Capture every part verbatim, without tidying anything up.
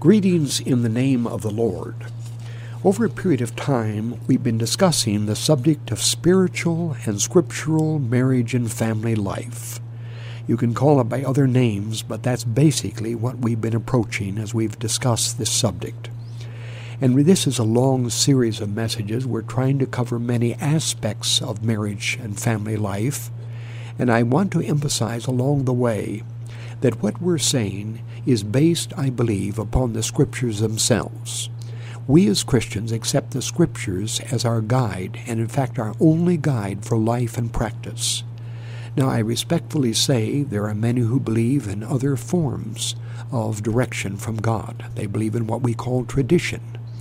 Greetings in the name of the Lord. Over a period of time, we've been discussing the subject of spiritual and scriptural marriage and family life. You can call it by other names, but that's basically what we've been approaching as we've discussed this subject. And this is a long series of messages. We're trying to cover many aspects of marriage and family life. And I want to emphasize along the way that what we're saying is based, I believe, upon the Scriptures themselves. We as Christians accept the Scriptures as our guide, and in fact our only guide for life and practice. Now, I respectfully say there are many who believe in other forms of direction from God. They believe in what we call tradition.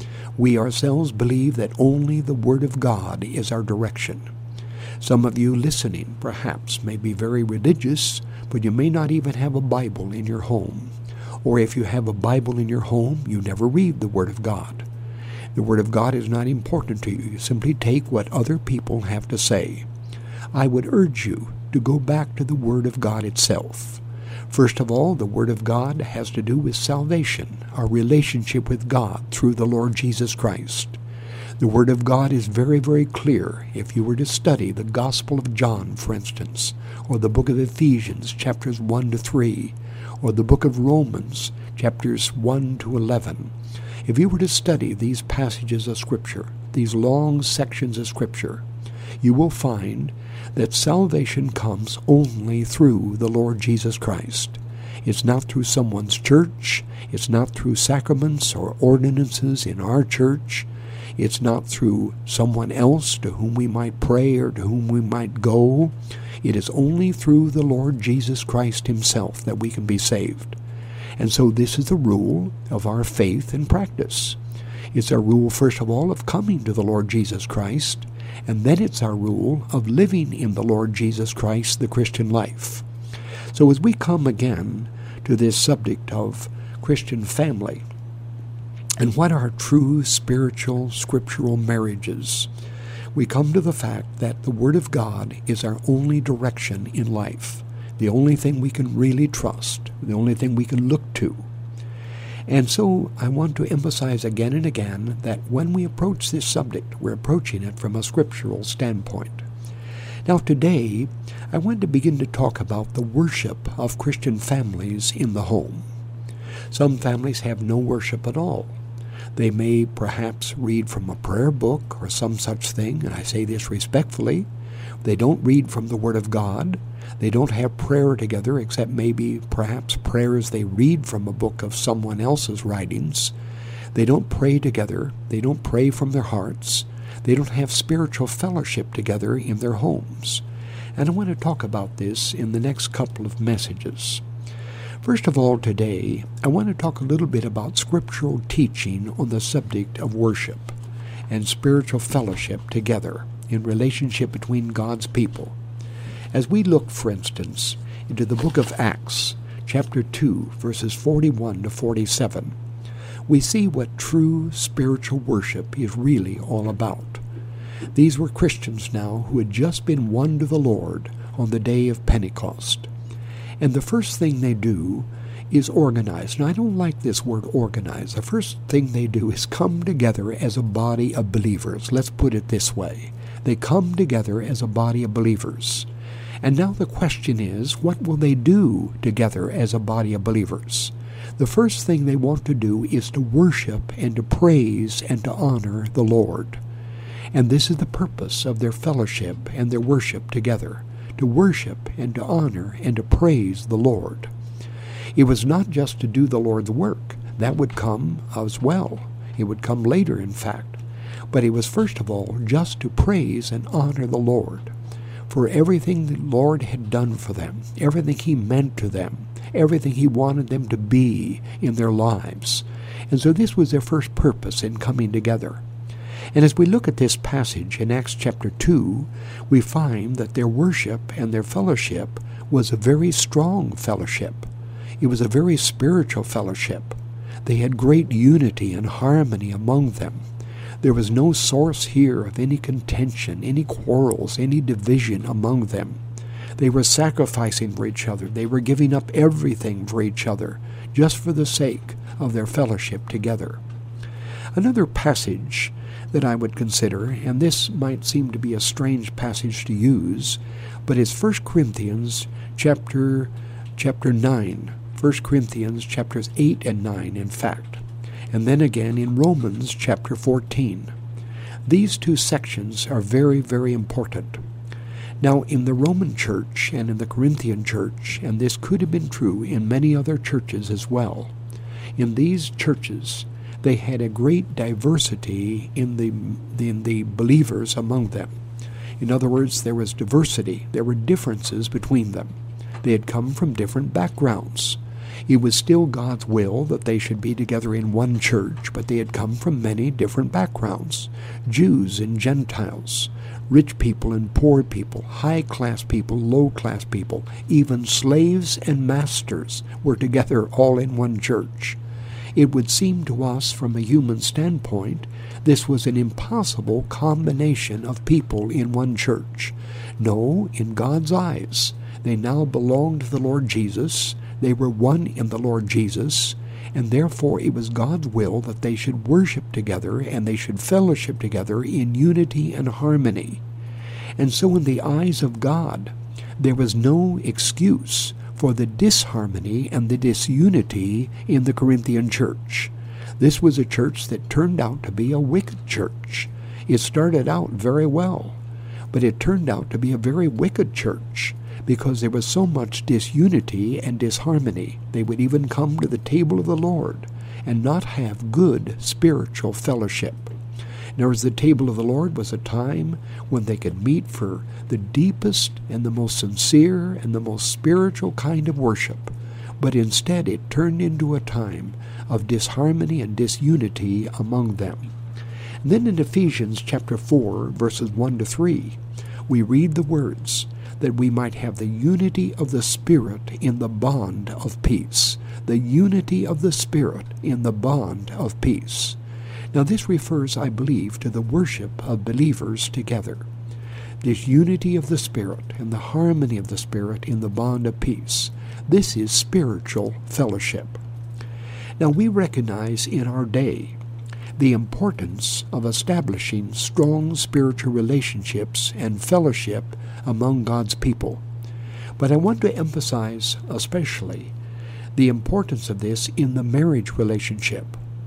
We ourselves believe that only the Word of God is our direction. Some of you listening, perhaps, may be very religious, but you may not even have a Bible in your home. Or if you have a Bible in your home, you never read the Word of God. The Word of God is not important to you. You simply take what other people have to say. I would urge you to go back to the Word of God itself. First of all, the Word of God has to do with salvation, our relationship with God through the Lord Jesus Christ. The Word of God is very, very clear. If you were to study the Gospel of John, for instance, or the book of Ephesians, chapters one to three, or the book of Romans, chapters one to eleven, if you were to study these passages of Scripture, these long sections of Scripture, you will find that salvation comes only through the Lord Jesus Christ. It's not through someone's church. It's not through sacraments or ordinances in our church. It's not through someone else to whom we might pray or to whom we might go. It is only through the Lord Jesus Christ himself that we can be saved. And so this is the rule of our faith and practice. It's our rule, first of all, of coming to the Lord Jesus Christ, and then it's our rule of living in the Lord Jesus Christ, the Christian life. So as we come again to this subject of Christian family, and what are true spiritual, scriptural marriages, we come to the fact that the Word of God is our only direction in life, the only thing we can really trust, the only thing we can look to. And so I want to emphasize again and again that when we approach this subject, we're approaching it from a scriptural standpoint. Now today, I want to begin to talk about the worship of Christian families in the home. Some families have no worship at all. They may perhaps read from a prayer book or some such thing, and I say this respectfully. They don't read from the Word of God. They don't have prayer together, except maybe perhaps prayers they read from a book of someone else's writings. They don't pray together. They don't pray from their hearts. They don't have spiritual fellowship together in their homes. And I want to talk about this in the next couple of messages. First of all, today, I want to talk a little bit about scriptural teaching on the subject of worship and spiritual fellowship together in relationship between God's people. As we look, for instance, into the book of Acts, chapter two, verses forty-one to forty-seven, we see what true spiritual worship is really all about. These were Christians now who had just been won to the Lord on the day of Pentecost. And the first thing they do is organize. Now, I don't like this word organize. The first thing they do is come together as a body of believers. Let's put it this way. They come together as a body of believers. And now the question is, what will they do together as a body of believers? The first thing they want to do is to worship and to praise and to honor the Lord. And this is the purpose of their fellowship and their worship together, to worship and to honor and to praise the Lord. It was not just to do the Lord's work. That would come as well. It would come later, in fact. But it was first of all just to praise and honor the Lord for everything the Lord had done for them, everything He meant to them, everything He wanted them to be in their lives. And so this was their first purpose in coming together. And as we look at this passage in Acts chapter two, we find that their worship and their fellowship was a very strong fellowship. It was a very spiritual fellowship. They had great unity and harmony among them. There was no source here of any contention, any quarrels, any division among them. They were sacrificing for each other. They were giving up everything for each other, just for the sake of their fellowship together. Another passage that I would consider, and this might seem to be a strange passage to use, but it's First Corinthians chapter chapter nine. First Corinthians chapters eight and nine, in fact. And then again in Romans chapter fourteen. These two sections are very, very important. Now, in the Roman church and in the Corinthian church, and this could have been true in many other churches as well, in these churches, they had a great diversity in the in the believers among them. In other words, there was diversity. There were differences between them. They had come from different backgrounds. It was still God's will that they should be together in one church, but they had come from many different backgrounds. Jews and Gentiles, rich people and poor people, high-class people, low-class people, even slaves and masters were together all in one church. It would seem to us from a human standpoint this was an impossible combination of people in one church. No, in God's eyes, they now belonged to the Lord Jesus. They were one in the Lord Jesus, and therefore it was God's will that they should worship together and they should fellowship together in unity and harmony. And so in the eyes of God, there was no excuse for the disharmony and the disunity in the Corinthian church. This was a church that turned out to be a wicked church. It started out very well, but it turned out to be a very wicked church because there was so much disunity and disharmony. They would even come to the table of the Lord and not have good spiritual fellowship. In other words, the table of the Lord was a time when they could meet for the deepest and the most sincere and the most spiritual kind of worship. But instead it turned into a time of disharmony and disunity among them. And then in Ephesians chapter four, verses one to three, we read the words, that we might have the unity of the Spirit in the bond of peace. The unity of the Spirit in the bond of peace. Now this refers, I believe, to the worship of believers together. This unity of the Spirit and the harmony of the Spirit in the bond of peace. This is spiritual fellowship. Now we recognize in our day the importance of establishing strong spiritual relationships and fellowship among God's people. But I want to emphasize especially the importance of this in the marriage relationship.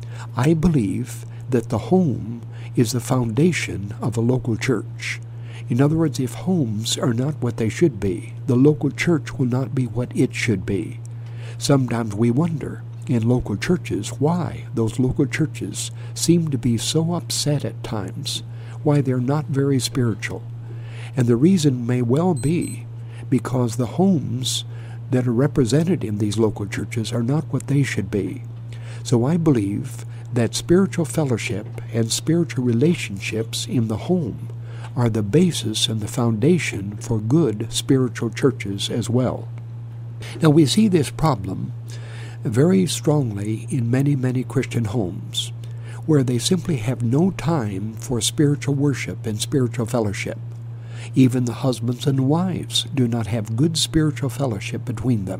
I believe that the home is the foundation of a local church. In other words, if homes are not what they should be, the local church will not be what it should be. Sometimes we wonder in local churches why those local churches seem to be so upset at times, why they're not very spiritual. And the reason may well be because the homes that are represented in these local churches are not what they should be. So I believe that spiritual fellowship and spiritual relationships in the home are the basis and the foundation for good spiritual churches as well. Now we see this problem very strongly in many, many Christian homes, where they simply have no time for spiritual worship and spiritual fellowship. Even the husbands and wives do not have good spiritual fellowship between them.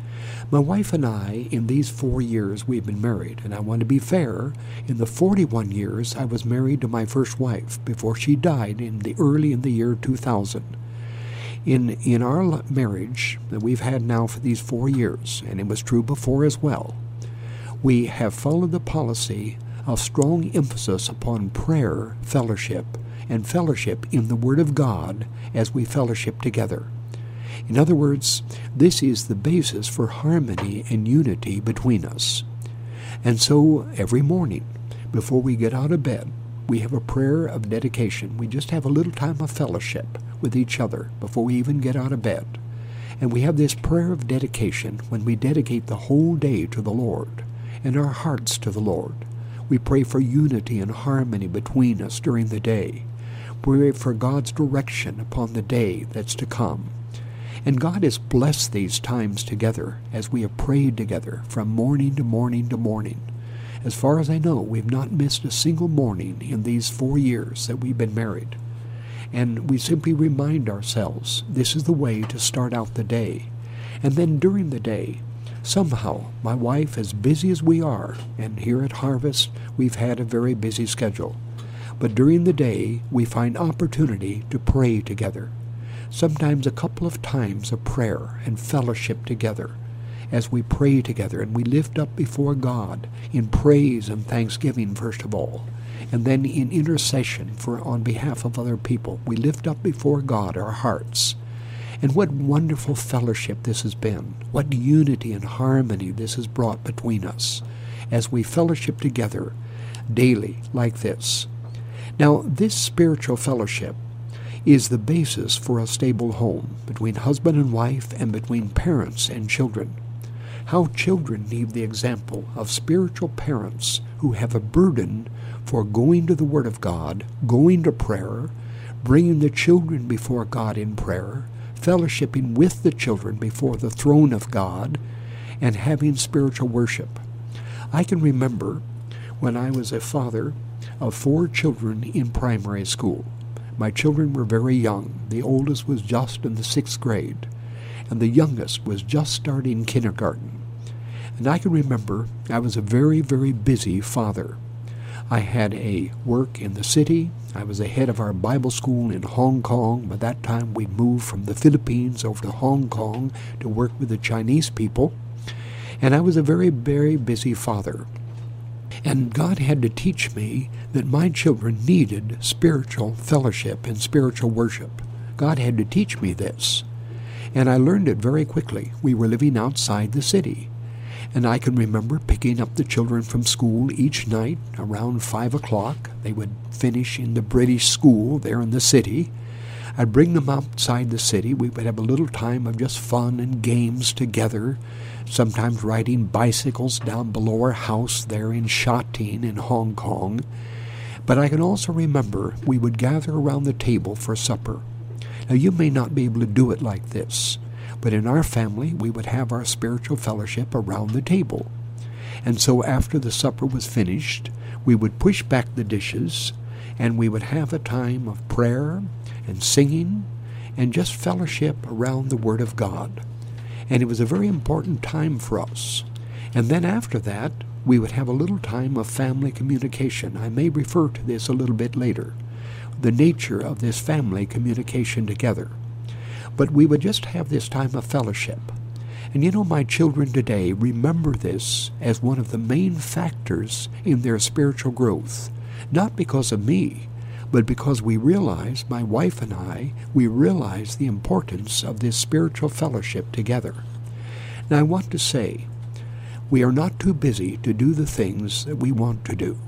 My wife and I, in these four years we've been married, and I want to be fair, in the forty-one years I was married to my first wife before she died in the early in the year two thousand. In, in our marriage that we've had now for these four years, and it was true before as well, we have followed the policy of strong emphasis upon prayer, fellowship, and fellowship in the Word of God as we fellowship together. In other words, this is the basis for harmony and unity between us. And so every morning, before we get out of bed, we have a prayer of dedication. We just have a little time of fellowship with each other before we even get out of bed. And we have this prayer of dedication when we dedicate the whole day to the Lord and our hearts to the Lord. We pray for unity and harmony between us during the day. We pray for God's direction upon the day that's to come. And God has blessed these times together as we have prayed together from morning to morning to morning. As far as I know, we've not missed a single morning in these four years that we've been married. And we simply remind ourselves this is the way to start out the day. And then during the day, Somehow, my wife, as busy as we are, and here at Harvest, we've had a very busy schedule. But during the day, we find opportunity to pray together. Sometimes a couple of times of prayer and fellowship together as we pray together and we lift up before God in praise and thanksgiving first of all, and then in intercession for on behalf of other people. We lift up before God our hearts. And what wonderful fellowship this has been. What unity and harmony this has brought between us as we fellowship together daily like this. Now, this spiritual fellowship is the basis for a stable home between husband and wife and between parents and children. How children need the example of spiritual parents who have a burden for going to the Word of God, going to prayer, bringing the children before God in prayer, fellowshipping with the children before the throne of God, and having spiritual worship. I can remember when I was a father of four children in primary school. My children were very young. The oldest was just in the sixth grade, and the youngest was just starting kindergarten. And I can remember I was a very, very busy father. I had a work in the city. I was the head of our Bible school in Hong Kong. By that time, we'd moved from the Philippines over to Hong Kong to work with the Chinese people. And I was a very, very busy father. And God had to teach me that my children needed spiritual fellowship and spiritual worship. God had to teach me this. And I learned it very quickly. We were living outside the city. And I can remember picking up the children from school each night around five o'clock. They would finish in the British school there in the city. I'd bring them outside the city. We would have a little time of just fun and games together, sometimes riding bicycles down below our house there in Sha Tin in Hong Kong. But I can also remember we would gather around the table for supper. Now, you may not be able to do it like this, but in our family, we would have our spiritual fellowship around the table. And so after the supper was finished, we would push back the dishes, and we would have a time of prayer and singing and just fellowship around the Word of God. And it was a very important time for us. And then after that, we would have a little time of family communication. I may refer to this a little bit later, the nature of this family communication together. But we would just have this time of fellowship. And you know, my children today remember this as one of the main factors in their spiritual growth. Not because of me, but because we realize, my wife and I, we realize the importance of this spiritual fellowship together. Now I want to say, we are not too busy to do the things that we want to do.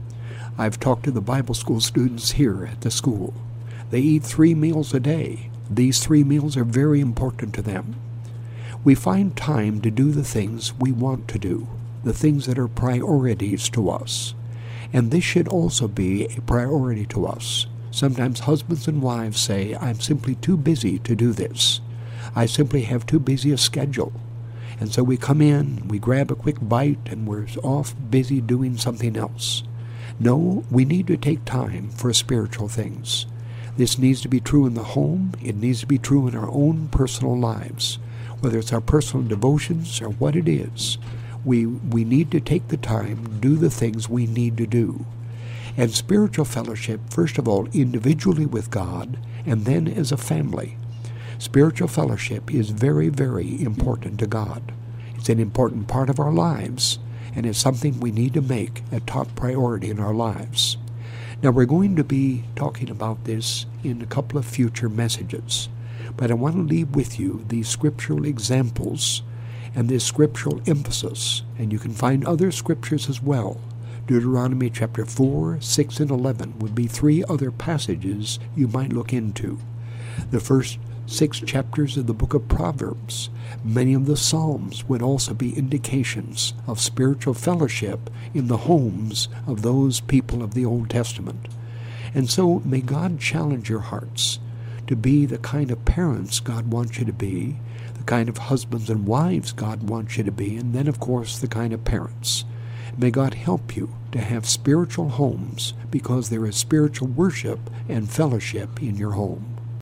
I've talked to the Bible school students here at the school. They eat three meals a day. These three meals are very important to them. We find time to do the things we want to do, the things that are priorities to us. And this should also be a priority to us. Sometimes husbands and wives say, I'm simply too busy to do this. I simply have too busy a schedule. And so we come in, we grab a quick bite, and we're off busy doing something else. No, we need to take time for spiritual things. This needs to be true in the home. It needs to be true in our own personal lives. Whether it's our personal devotions or what it is, we, we need to take the time to do the things we need to do. And spiritual fellowship, first of all, individually with God, and then as a family. Spiritual fellowship is very, very important to God. It's an important part of our lives, and it's something we need to make a top priority in our lives. Now, we're going to be talking about this in a couple of future messages, but I want to leave with you these scriptural examples and this scriptural emphasis, and you can find other scriptures as well. Deuteronomy chapter four, six, and eleven would be three other passages you might look into. The first six chapters of the book of Proverbs, many of the Psalms would also be indications of spiritual fellowship in the homes of those people of the Old Testament. And so may God challenge your hearts to be the kind of parents God wants you to be, the kind of husbands and wives God wants you to be, and then, of course, the kind of parents. May God help you to have spiritual homes because there is spiritual worship and fellowship in your home.